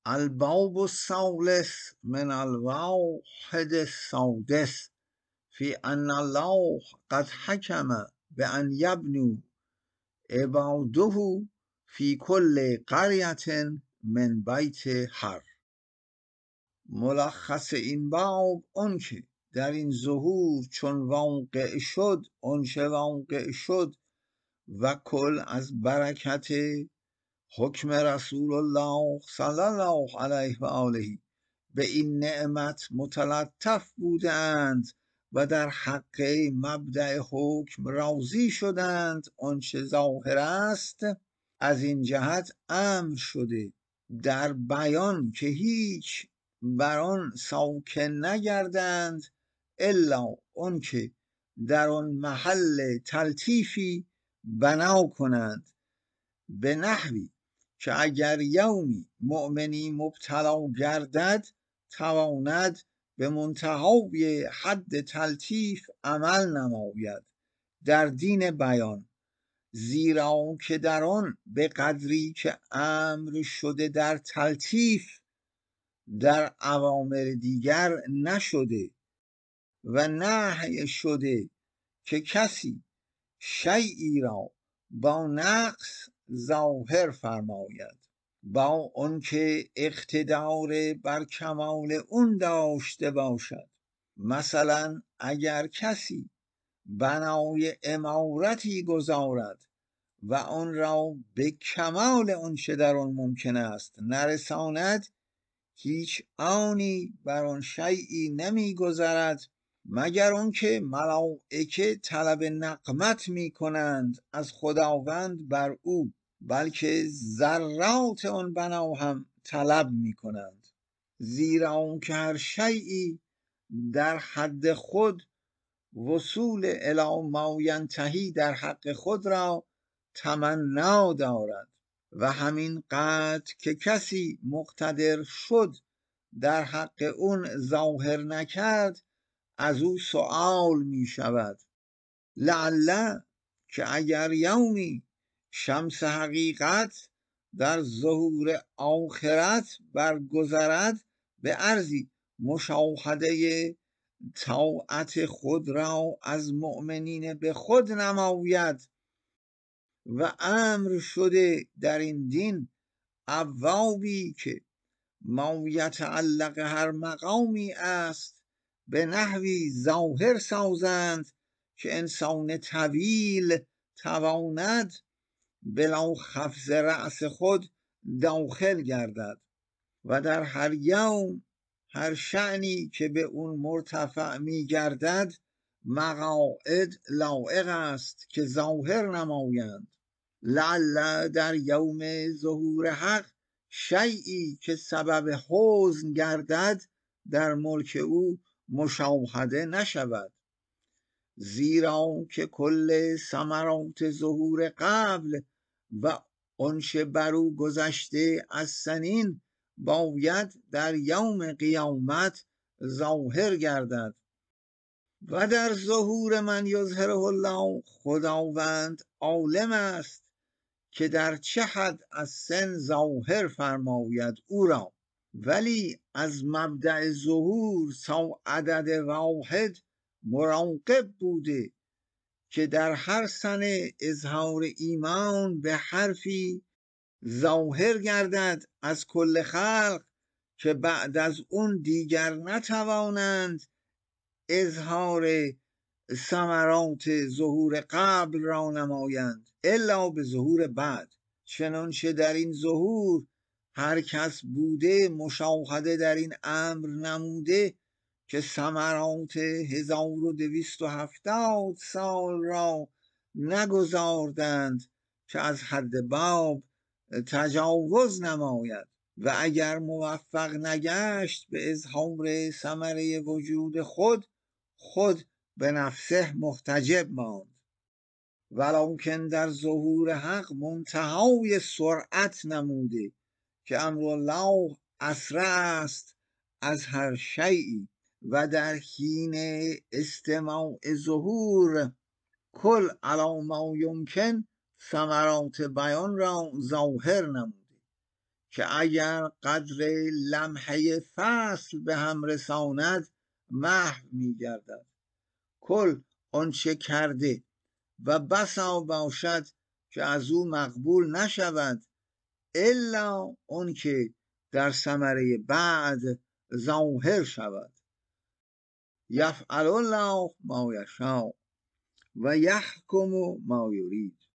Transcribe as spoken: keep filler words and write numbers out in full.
الباب الثالث من الواحد السادس في أن الله قد حكم بأن يبنوا عباده في كل قرية من بیت حر. ملخص این باب اون که در این ظهور چون واقع شد اونچه واقع شد و کل از برکت حکم رسول الله صلی الله علیه و آله به این نعمت متلطف بودند و در حق مبدأ حکم راضی شدند. آنچه ظاهر است از این جهت امر شده در بیان که هیچ بر آن ساکن نگردند الا اون که در آن محل تلطیفی بنا کنند، به نحوی که اگر یومی مؤمنی مبتلا گردد تواند به منتهای حد تلطیف عمل نماید در دین بیان، زیرا که در آن به قدری که امر شده در تلطیف در اوامر دیگر نشده و نهی شده که کسی شیئی را با نقص ظاهر فرماید، با آنکه اقتدار بر کمال اون داشته باشد. مثلا اگر کسی بنای عمارتی گذارد و آن را به کمال آنچه در آن ممکن است نرساند، هیچ آنی بر آن شیئی نمی گذرد مگر آنکه ملائکه طلب نقمت می کنند از خداوند بر او، بلکه ذرات آن بنا هم طلب می کنند، زیرا که هر شیئی در حد خود وصول الی ما ینتهی در حق خود را تمنا دارد و همین قدر که کسی مقتدر شد در حق اون ظاهر نکرد از او سؤال می شود. لعل که اگر یومی شمس حقیقت در ظهور آخرت برگذرد به عرضی مشاهده طاعت خود را از مؤمنین به خود نماید و امر شده در این دین ابوابی که ما یتعلق هر مقامی است به نحوی ظاهر سازند که انسان طویل تواند بلا خفض رأس خود داخل گردد و در هر یوم هر شأنی که به اون مرتفع می گردد مقاعد لایق است که ظاهر نمایند. لعل در یوم ظهور حق شیئی که سبب حزن گردد در ملک او مشاهده نشود، زیرا که کل ثمرات ظهور قبل و آنچه بر او گذشته از سنین باید در یوم قیامت ظاهر گردد و در ظهور من یظهره الله خداوند عالم است که در چه حد از سن ظاهر فرماید او را، ولی از مبدأ ظهور تا عدد واحد مراقب بوده که در هر سنه اظهار ایمان به حرفی ظاهر گردد از کل خلق که بعد از اون دیگر نتوانند اظهار ثمرات ظهور قبل را نمایند الا به ظهور بعد. چنانچه در این ظهور هر کس بوده مشاهده در این امر نموده که ثمرات هزار و دویست و هفتاد سال را نگذاردند که از حد باب تجاوز نماید و اگر موفق نگشت به اظهار ثمره وجود خود خود به نفسه محتجب ماند، ولکن در ظهور حق منتهای سرعت نموده که امر الله اسرع است از هر شیئی و در حین استماع ظهور کل علی ما یمکن ثمرات بیان را ظاهر نموده که اگر قدر لمحه فصل به هم رساند محو می گردد. کل آنچه کرده و بسا باشد که از او مقبول نشود، الا اون که در ثمره بعد ظاهر شود. یفعل الله ما یشاء و یحکم ما یرید.